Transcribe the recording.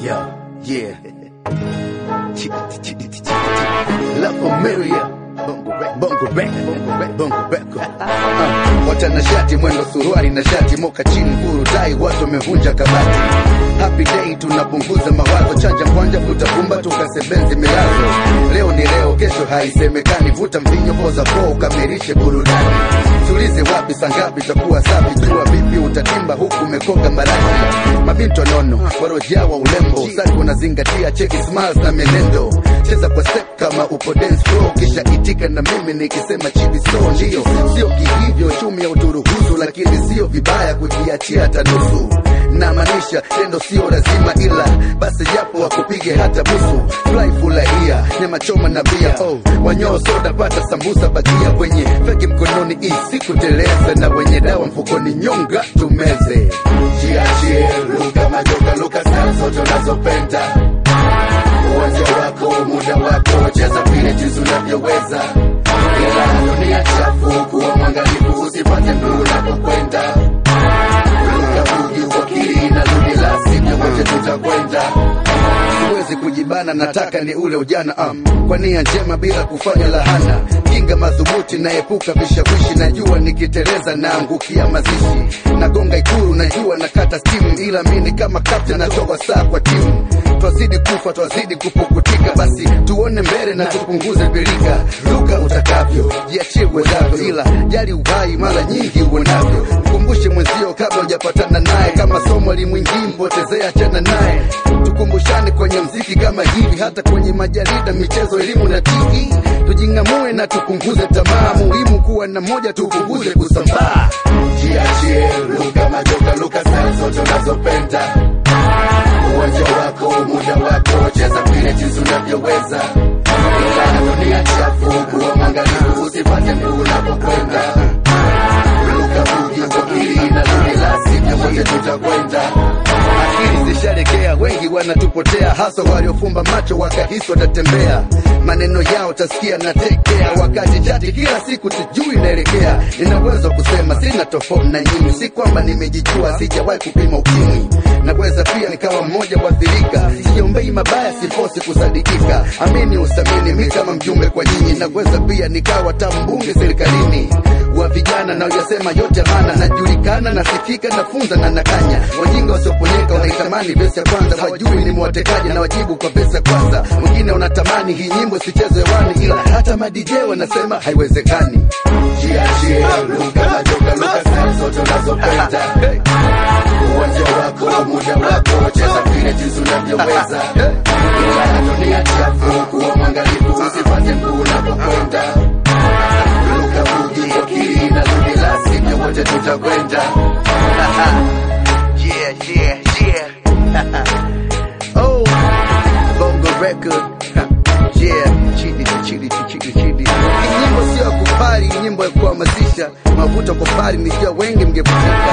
Yeah. La familia Bongo Record. Watanashati mwendo suruali na shati moka chini furu dai watu wamevunja kabati. Happy day tunapunguza mawazo, chanja kwanja vuta bumba tukasebenzi milazo. Leo ni leo, kesho haisemekani, vuta mvinyo poza po ukamilishe burudani. Tulize wapi sangapi takuwa safi, jua vipi utatimba huku mekoga marashi. Mabinto nono, warojawa ulembo, usaki unazingatia cheki smiles na menendo. Cheza kwa step kama upo dance floor, kisha itika na mimi nikisema chibi so ndio. Sio kihivyo chumi ya uturuhusu, lakini sio vibaya kujiachia hata nusu. Na manisha tendo sio lazima, ila basi japo wakupige hata busu. Fly fulahia, nyama choma na bia, wanyo soda pata sambusa bakia. Wenye feki mkononi isi kuteleza, na wenye dawa mfukoni nyonga tumeze. Jiachie, luka majoka, luka style zote unazopenda. Uwanja wako, muda wako, cheza vile jinsi unavyoweza. Ila dunia chafu, kuwa mwangalifu usipate mbulu unapokwenda. Luka bugi wakili na ludi la sivyo wote tutakwenda. Siwezi kujibana, nataka ni ule ujana kwa nia njema bila kufanya lahana. Kinga madhubuti na epuka vishawishi, najua nikiteleza naangukia mazishi. Nagonga ikuru najua nakata stimu, ila mini kama captain natoa saa kwa timu. Twazidi kufa, twazidi kupukutika, basi tuone mbele na tupunguze bilika. Luka utakavyo, jiachie uwezavyo, ila jali uhai mara nyingi uonavyo. Mkumbushe mwenzio kabla hujapatana naye, kama somo limwingii mpotezea achana naye. Tukumbushane kwenye mziki kama hivi, hata kwenye majarida, michezo, elimu na TV. Tujingamue na tupunguze tamaa, muhimu kuwa na moja tupunguze kusambaa. Jiachie, luka majoka, luka style zote unazopenda. Uwanja wako, muda wako, cheza vile jinsi unavyoweza. Ila dunia chafu, kuwa mwangalifu usipate mbulu unapokwenda. Luka bugi wakili na ludi la sivyo wote tutakwenda. Akili zisharegea, wengi wanatupotea, hasa waliofumba macho wakahisi watatembea. Maneno yao tasikia na tekea, wakati chati kila siku tujui naelekea. Ninaweza kusema sina tofauti na nyinyi, si kwamba nimejijua, sijawahi kupima ukimwi. Naweza pia nikawa mmoja wathirika, siombei mabaya, sifosi kusadikika. Amini usamini, mi kama mjumbe kwa nyinyi. Naweza pia nikawa tambunge serikalini wa vijana, na uyasema yote maana najulikana, nasikika, nafunza na nakanya. Wajinga wasioponyeka wanaitamani vesi ya kwanza, wajui ni mwatekaji na wajibu kwa vesi kwanza. Mwingine unatamani hii nyimbo sichezwe hewani, ila hata ma-DJ wanasema haiwezekani. Jiachie, luka majoka, luka style zote unazopenda. Uwanja wako, muda wako, cheza vile jinsi unavyoweza. Ila dunia chafu, kuwa mwangalifu usipate mbulu unapokwenda. Luka bugi wakili na ludi la sivyo wote tutakwenda. Yeah. Oh, Bongo Record. Yeah, chidi. Nyimbo sio ya kupari, nyimbo ya kuhamasisha. Mavuta kwa pari, nikiwa wengi mgevutika.